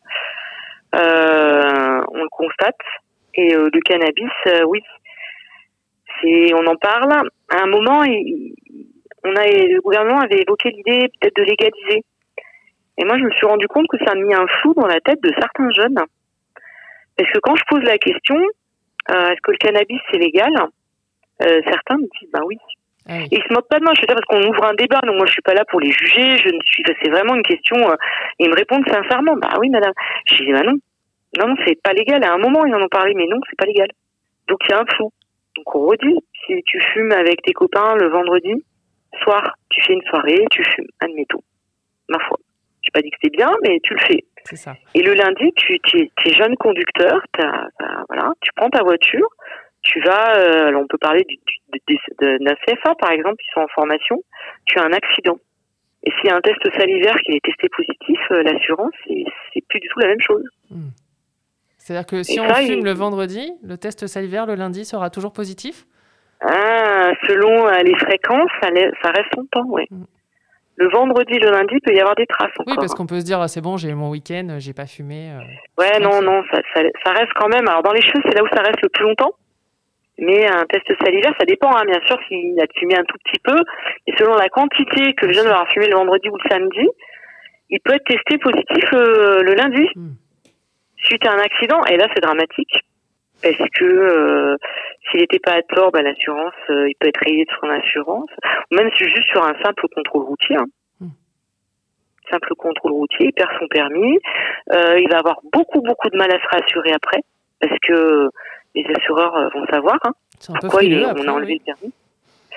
euh, on le constate, et euh, le cannabis, euh, oui, c'est, on en parle. À un moment, il, on a, le gouvernement avait évoqué l'idée peut-être de légaliser. Et moi, je me suis rendu compte que ça a mis un flou dans la tête de certains jeunes. Parce que quand je pose la question, euh, est-ce que le cannabis c'est légal, euh, certains me disent, ben oui. Ah oui. Et ils se moquent pas de moi, je veux dire, parce qu'on ouvre un débat, donc moi je suis pas là pour les juger, je ne suis, c'est vraiment une question, euh, et ils me répondent sincèrement, bah oui madame. Je dis, bah non, non, non, c'est pas légal. À un moment, ils en ont parlé, mais non, c'est pas légal. Donc il y a un flou. Donc on redit, si tu fumes avec tes copains le vendredi soir, tu fais une soirée, tu fumes, admettons, ma foi. J'ai pas dit que c'était bien, mais tu le fais. C'est ça. Et le lundi, tu es jeune conducteur, t'as, t'as, voilà, tu prends ta voiture, tu vas, euh, alors on peut parler du, du, de, de, de la C F A par exemple, ils sont en formation, tu as un accident. Et s'il y a un test salivaire qui est testé positif, euh, l'assurance, c'est, c'est plus du tout la même chose. Mmh. C'est-à-dire que si Et on ça, fume il... le vendredi, le test salivaire le lundi sera toujours positif ? Ah, selon euh, les fréquences, ça, ça reste longtemps, oui. Mmh. Le vendredi, le lundi, il peut y avoir des traces encore. Oui, parce qu'on peut se dire, ah, c'est bon, j'ai eu mon week-end, j'ai pas fumé. Euh, ouais, non, non, ça, ça, ça reste quand même. Alors, dans les cheveux, c'est là où ça reste le plus longtemps. Mais un test salivaire, ça dépend, hein, bien sûr, s'il a fumé un tout petit peu. Et selon la quantité que le jeune va avoir fumé le vendredi ou le samedi, il peut être testé positif euh, le lundi. Mmh. Suite à un accident, et là, c'est dramatique. Parce que euh, s'il n'était pas à tort, bah, l'assurance, euh, il peut être rayé de son assurance. Ou même juste sur un simple contrôle routier. Hein. Mmh. Simple contrôle routier, il perd son permis. Euh, il va avoir beaucoup, beaucoup de mal à se rassurer après. Parce que les assureurs vont savoir hein, pourquoi il, on a enlevé oui. le permis.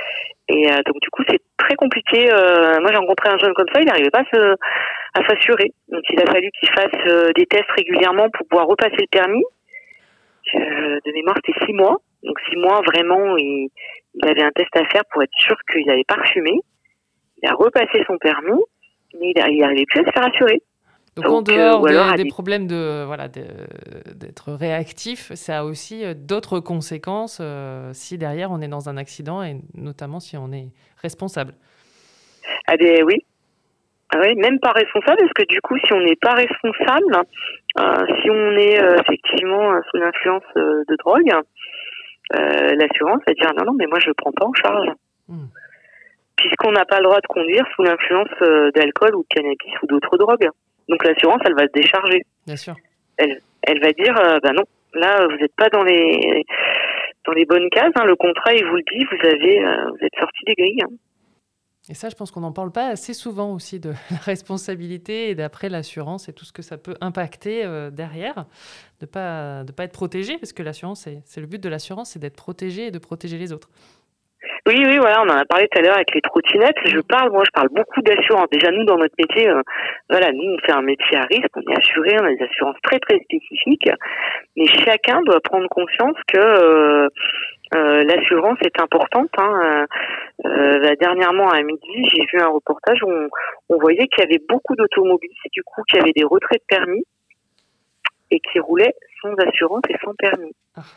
Et euh, donc du coup c'est très compliqué. Euh, moi j'ai rencontré un jeune comme ça, il n'arrivait pas à, se, à s'assurer. Donc il a fallu qu'il fasse euh, des tests régulièrement pour pouvoir repasser le permis. Euh, de mémoire c'était six mois. Donc six mois vraiment il, il avait un test à faire pour être sûr qu'il n'avait pas refumé. Il a repassé son permis, mais il n'arrivait plus à se faire assurer. Donc, Donc en dehors euh, des, des, des problèmes de voilà de, d'être réactif, ça a aussi d'autres conséquences euh, si derrière on est dans un accident et notamment si on est responsable. Ah ben oui, ah oui, même pas responsable parce que du coup si on n'est pas responsable, euh, si on est euh, effectivement sous l'influence euh, de drogue, euh, l'assurance va dire non non mais moi je le prends pas en charge. Mmh. Puisqu'on n'a pas le droit de conduire sous l'influence euh, d'alcool ou de cannabis ou d'autres drogues. Donc l'assurance, elle va se décharger. Bien sûr. Elle, elle va dire, euh, bah non, là vous n'êtes pas dans les dans les bonnes cases. Hein, le contrat, il vous le dit, vous avez, euh, vous êtes sorti des grilles. Hein. Et ça, je pense qu'on n'en parle pas assez souvent aussi de la responsabilité et d'après l'assurance et tout ce que ça peut impacter euh, derrière, de pas de pas être protégé, parce que l'assurance, c'est, c'est le but de l'assurance, c'est d'être protégé et de protéger les autres. Oui, oui, voilà, on en a parlé tout à l'heure avec les trottinettes. Je parle, moi, je parle beaucoup d'assurance. Déjà, nous, dans notre métier, euh, voilà, nous, on fait un métier à risque, on est assuré, on a des assurances très, très spécifiques. Mais chacun doit prendre conscience que euh, euh, l'assurance est importante. Hein. Euh, bah, dernièrement, à midi, j'ai vu un reportage où on, on voyait qu'il y avait beaucoup d'automobilistes, du coup, qui avaient des retraits de permis et qui roulaient sans assurance et sans permis.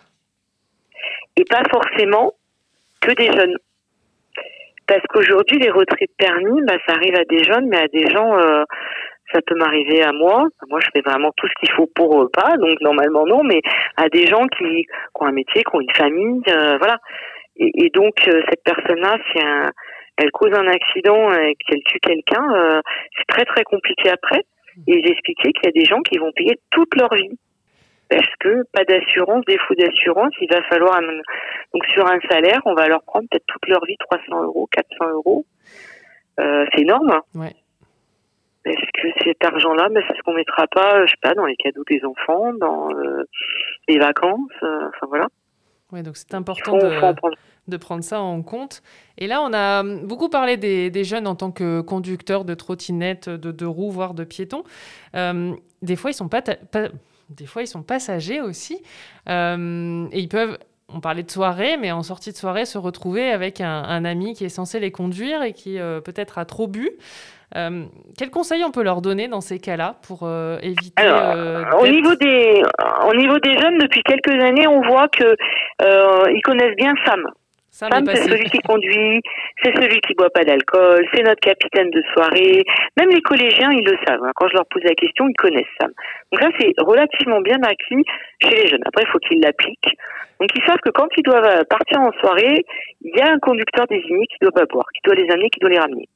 Et pas forcément que des jeunes. Parce qu'aujourd'hui, les retraits de permis, bah, ça arrive à des jeunes, mais à des gens, euh, ça peut m'arriver à moi. Moi, je fais vraiment tout ce qu'il faut pour eux, pas, donc normalement non, mais à des gens qui, qui ont un métier, qui ont une famille, euh, voilà. Et, et donc, euh, cette personne-là, si un, elle cause un accident et qu'elle tue quelqu'un, euh, c'est très très compliqué après. Et j'ai expliqué qu'il y a des gens qui vont payer toute leur vie. Parce que pas d'assurance, défaut d'assurance, il va falloir un... donc sur un salaire, on va leur prendre peut-être toute leur vie trois cents euros, quatre cents euros. Euh, c'est énorme. Ouais. Parce que cet argent-là, ben, c'est ce qu'on mettra pas, je sais pas, dans les cadeaux des enfants, dans euh, les vacances, euh, enfin voilà. Oui, donc c'est important faut, de, faut prendre. de prendre ça en compte. Et là, on a beaucoup parlé des, des jeunes en tant que conducteurs de trottinettes, de deux roues, voire de piétons. Euh, des fois, ils sont pas... Ta- pas Des fois, ils sont passagers aussi. Euh, et ils peuvent, on parlait de soirée, mais en sortie de soirée, se retrouver avec un, un ami qui est censé les conduire et qui euh, peut-être a trop bu. Euh, quels conseils on peut leur donner dans ces cas-là pour euh, éviter... Alors, euh, au, niveau des, au niveau des jeunes, depuis quelques années, on voit qu'ils euh, connaissent bien Sam. Sam, Sam, c'est celui qui conduit, c'est celui qui boit pas d'alcool, c'est notre capitaine de soirée. Même les collégiens, ils le savent. Hein. Quand je leur pose la question, ils connaissent Sam. Donc ça, c'est relativement bien acquis chez les jeunes. Après, il faut qu'ils l'appliquent. Donc ils savent que quand ils doivent partir en soirée, il y a un conducteur désigné qui doit pas boire, qui doit les amener, qui doit les ramener.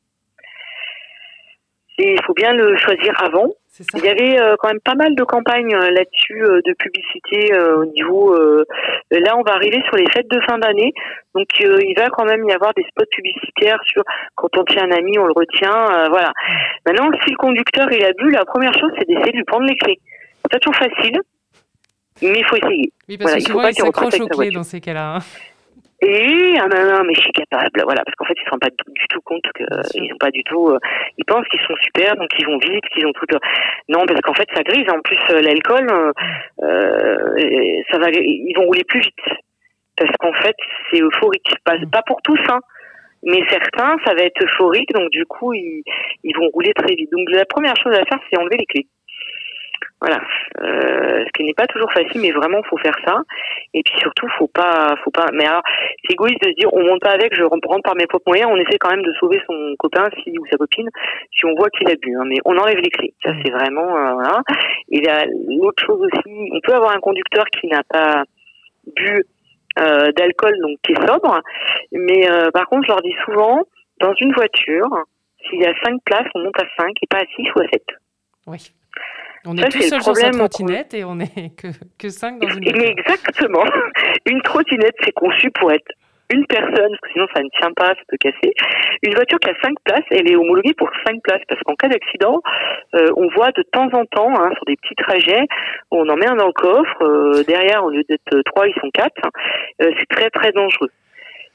Et il faut bien le choisir avant. Il y avait euh, quand même pas mal de campagnes euh, là-dessus, euh, de publicité euh, au niveau... Euh, là, on va arriver sur les fêtes de fin d'année. Donc, euh, il va quand même y avoir des spots publicitaires sur quand on tient un ami, on le retient. Euh, voilà. Maintenant, si le conducteur il a bu, la première chose, c'est d'essayer de lui prendre les clés. C'est pas toujours facile, mais il faut essayer. Oui, parce voilà, que souvent, il, il s'accroche aux clés dans ces cas-là. Hein. Et ah non, non, mais je suis capable, voilà, parce qu'en fait ils se rendent pas du tout compte que euh, ils sont pas du tout, euh, ils pensent qu'ils sont super, donc ils vont vite, qu'ils ont tout. Le... Non, parce qu'en fait ça grise. En plus euh, l'alcool, euh, ça va, ils vont rouler plus vite, parce qu'en fait c'est euphorique, pas, pas pour tous, hein, mais certains ça va être euphorique, donc du coup ils, ils vont rouler très vite. Donc la première chose à faire, c'est enlever les clés. Voilà, euh, ce qui n'est pas toujours facile, mais vraiment faut faire ça. Et puis surtout, faut pas, faut pas. Mais alors, c'est égoïste de se dire, on monte pas avec, je rentre par mes propres moyens. On essaie quand même de sauver son copain, si ou sa copine, si on voit qu'il a bu. Hein, mais on enlève les clés. Ça, c'est vraiment euh, voilà. Et là, l'autre chose aussi, on peut avoir un conducteur qui n'a pas bu euh, d'alcool, donc qui est sobre. Mais euh, par contre, je leur dis souvent, dans une voiture, s'il y a cinq places, on monte à cinq et pas à six ou à sept. Oui. On est ça, tout seul sur sa trottinette et on est que, que cinq dans une voiture. Mais exactement. Une trottinette, c'est conçu pour être une personne, parce que sinon ça ne tient pas, ça peut casser. Une voiture qui a cinq places, elle est homologuée pour cinq places, parce qu'en cas d'accident, euh, on voit de temps en temps, hein, sur des petits trajets, on en met un dans le coffre, euh, derrière, au lieu d'être trois, ils sont quatre. Euh, c'est très très dangereux.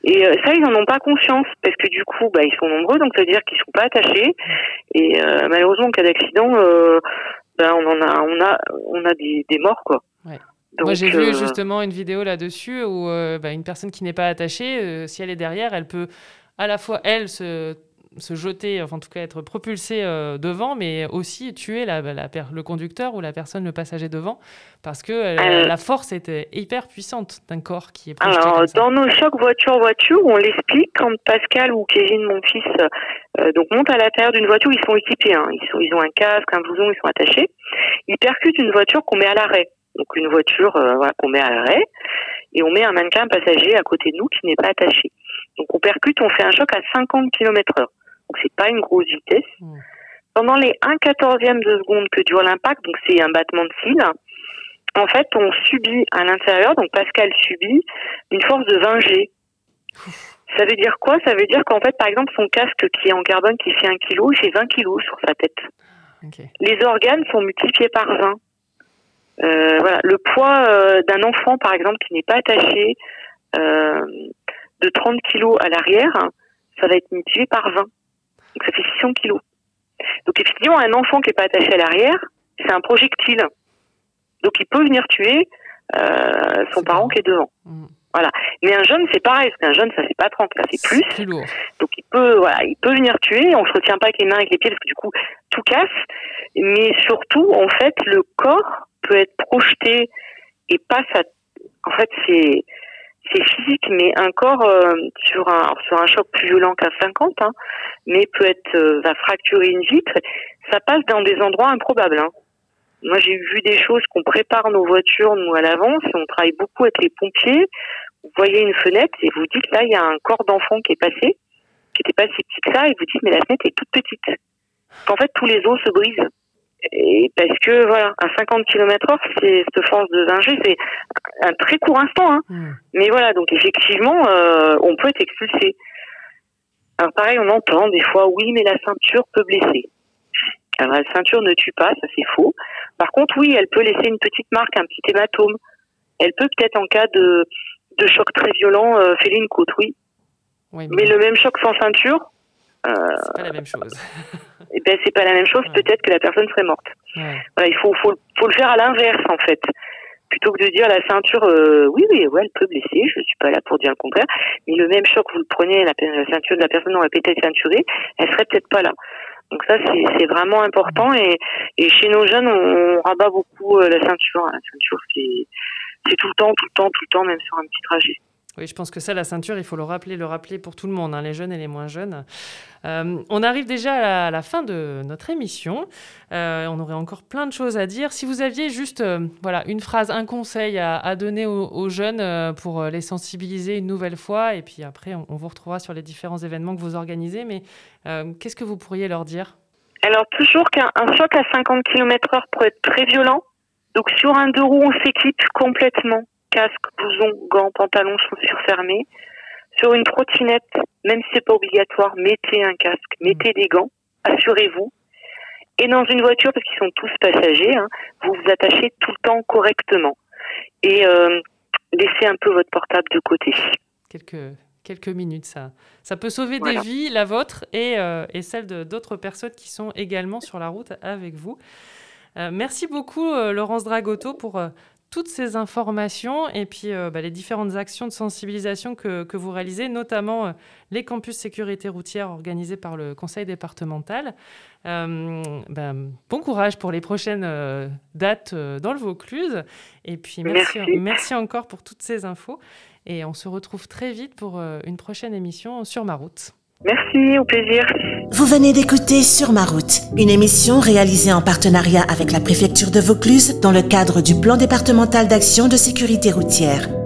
Et euh, ça, ils n'en ont pas conscience parce que du coup, bah, ils sont nombreux, donc ça veut dire qu'ils sont pas attachés. Et euh, malheureusement, en cas d'accident, euh, bah, on en a, on a, on a des, des morts, quoi. Ouais. Donc, Moi, j'ai euh... vu justement une vidéo là-dessus où euh, bah, une personne qui n'est pas attachée, euh, si elle est derrière, elle peut à la fois, elle, se, se jeter, enfin en tout cas être propulsée euh, devant, mais aussi tuer la, la, la, le conducteur ou la personne, le passager devant, parce que euh, euh... la force est hyper puissante d'un corps qui est projeté. Alors, comme ça. Dans nos chocs voiture-voiture, on l'explique quand Pascal ou Kevin, mon fils, euh, donc montent à l'intérieur d'une voiture, ils sont équipés, hein, ils, sont, ils ont un casque, un blouson, ils sont attachés, ils percutent une voiture qu'on met à l'arrêt. Donc une voiture euh, voilà, qu'on met à l'arrêt, et on met un mannequin passager à côté de nous qui n'est pas attaché. Donc on percute, on fait un choc à cinquante kilomètres heure. Donc c'est pas une grosse vitesse. Mmh. Pendant les un quatorzième de seconde que dure l'impact, donc c'est un battement de cils, en fait on subit à l'intérieur, donc Pascal subit une force de vingt G. Ça veut dire quoi? Ça veut dire qu'en fait, par exemple, son casque qui est en carbone qui fait un kilo, il fait vingt kilos sur sa tête. Okay. Les organes sont multipliés par vingt. Euh, voilà, le poids euh, d'un enfant, par exemple, qui n'est pas attaché euh, de trente kilos à l'arrière, ça va être multiplié par vingt. Donc ça fait six cents kilos. Donc effectivement, un enfant qui n'est pas attaché à l'arrière, c'est un projectile. Donc il peut venir tuer euh, son c'est parent bon. Qui est devant. Mmh. Voilà. Mais un jeune, c'est pareil, parce qu'un jeune, ça fait pas trente, ça fait plus. C'est lourd. Donc il peut, voilà, il peut venir tuer. On se retient pas avec les mains, avec les pieds, parce que du coup, tout casse. Mais surtout, en fait, le corps peut être projeté et passe à, en fait, c'est, c'est physique, mais un corps euh, sur un, sur un choc plus violent qu'un cinquante, hein, mais peut être, euh, va fracturer une vitre. Ça passe dans des endroits improbables, hein. Moi, j'ai vu des choses qu'on prépare nos voitures, nous, à l'avance. On travaille beaucoup avec les pompiers. Vous voyez une fenêtre et vous dites, là, il y a un corps d'enfant qui est passé, qui n'était pas si petit que ça, et vous dites, mais la fenêtre est toute petite. En fait, tous les os se brisent. Et parce que, voilà, à cinquante kilomètres heure, c'est cette force de vingt G, c'est un très court instant, hein. Mmh. Mais voilà, donc effectivement, euh, on peut être expulsé. Alors pareil, on entend des fois, oui, mais la ceinture peut blesser. Alors la ceinture ne tue pas, ça c'est faux. Par contre, oui, elle peut laisser une petite marque, un petit hématome. Elle peut peut-être, en cas de, de choc très violent, euh, fêler une côte, oui. oui mais... mais le même choc sans ceinture... Euh, c'est pas la même chose. Eh ben, c'est pas la même chose, ouais. Peut-être que la personne serait morte. Ouais. Voilà, il faut, faut, faut le faire à l'inverse, en fait. Plutôt que de dire la ceinture, euh, oui, oui, ouais, elle peut blesser, je suis pas là pour dire le contraire, mais le même choc, vous le prenez, la, la ceinture de la personne aurait peut-être ceinturée, elle serait peut-être pas là. Donc ça, c'est, c'est vraiment important, et, et chez nos jeunes, on, on rabat beaucoup euh, la ceinture. La ceinture, c'est, c'est tout le temps, tout le temps, tout le temps, même sur un petit trajet. Oui, je pense que ça, la ceinture, il faut le rappeler, le rappeler pour tout le monde, hein, les jeunes et les moins jeunes. Euh, on arrive déjà à la, à la fin de notre émission. Euh, on aurait encore plein de choses à dire. Si vous aviez juste euh, voilà, une phrase, un conseil à, à donner aux, aux jeunes euh, pour les sensibiliser une nouvelle fois, et puis après, on, on vous retrouvera sur les différents événements que vous organisez, mais euh, qu'est-ce que vous pourriez leur dire? Alors, toujours qu'un un choc à cinquante kilomètres heure peut être très violent. Donc, sur un deux roues, on s'équipe complètement. Casque, blouson, gants, pantalons, chaussures fermées. Sur une trottinette, même si c'est pas obligatoire, mettez un casque, mettez des gants, assurez-vous. Et dans une voiture, parce qu'ils sont tous passagers, hein, vous vous attachez tout le temps correctement. Et euh, laissez un peu votre portable de côté. Quelques, quelques minutes, ça, ça peut sauver voilà. des vies, la vôtre et, euh, et celle de, d'autres personnes qui sont également sur la route avec vous. Euh, merci beaucoup, euh, Laurence Dragotto, pour... Euh, toutes ces informations et puis euh, bah, les différentes actions de sensibilisation que, que vous réalisez, notamment euh, les campus sécurité routière organisés par le conseil départemental. Euh, bah, bon courage pour les prochaines euh, dates euh, dans le Vaucluse. Et puis merci, merci. merci encore pour toutes ces infos. Et on se retrouve très vite pour euh, une prochaine émission sur ma route. Merci, au plaisir. Vous venez d'écouter Sur ma route, une émission réalisée en partenariat avec la préfecture de Vaucluse dans le cadre du plan départemental d'action de sécurité routière.